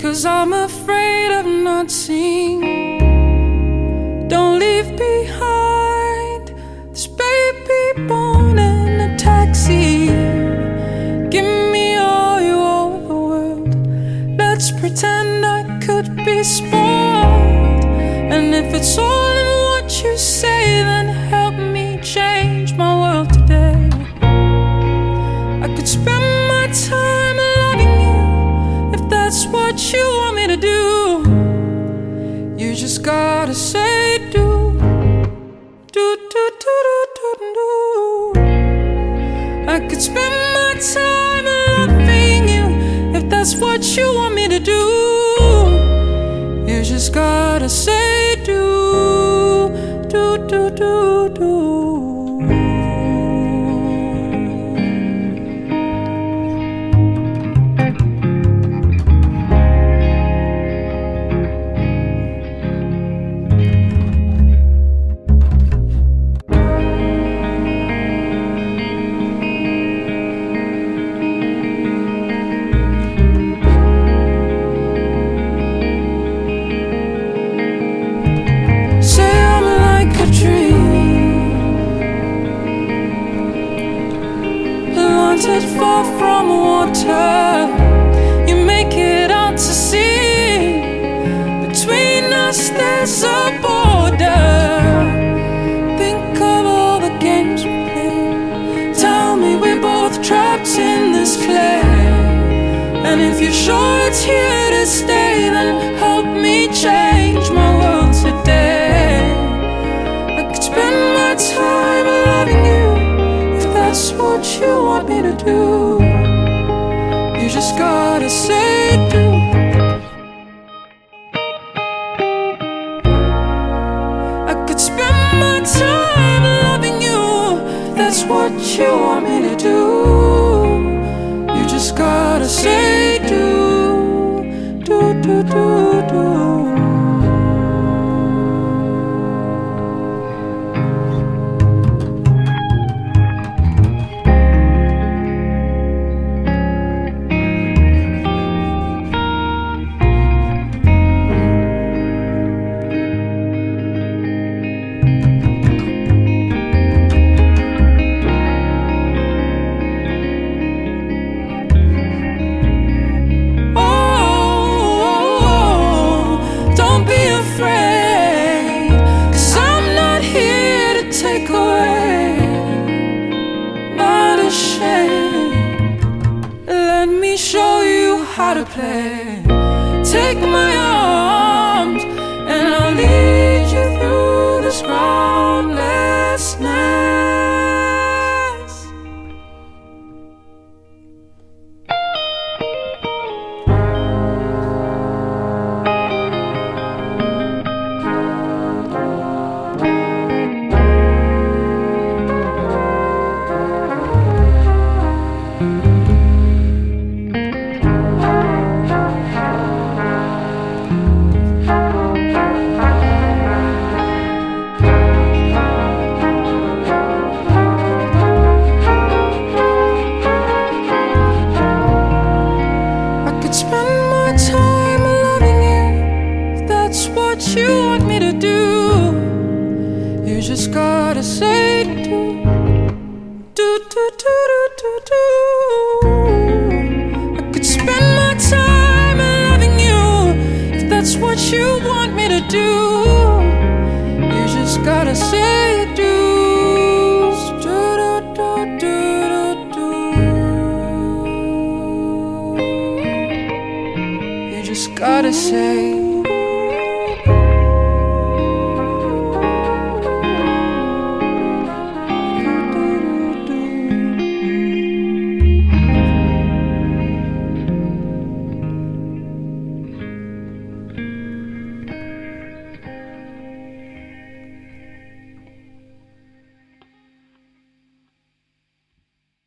'cause I'm afraid of not seeing. Don't leave behind this baby born in a taxi. Give me all you owe the world. Let's pretend I could be spoiled. And if it's all in what you say, then help me change my world today. I could spend my time loving you if that's what you want me to do. You just gotta say do, do, do, do, do, do, do. I could spend my time loving you if that's what you want me to do. You just gotta say do, do, do, do, do. Far from water, you make it out to sea. Between us there's a border. Think of all the games we play. Tell me we're both trapped in this clay. And if you're sure it's here to stay, then help me change my world today. I could spend my time loving you if that's what you want me to do. You just gotta say do. I could spend my time loving you if that's what you want me to do. You just gotta say do, do, do, do, do. Let me show you how to play. Take my arms and I'll lead you through this groundlessness. You want me to do. You just gotta say do, do, do, do, do, do. I could spend my time loving you if that's what you want me to do. You just gotta say do, do, do, do, do, do. You just gotta say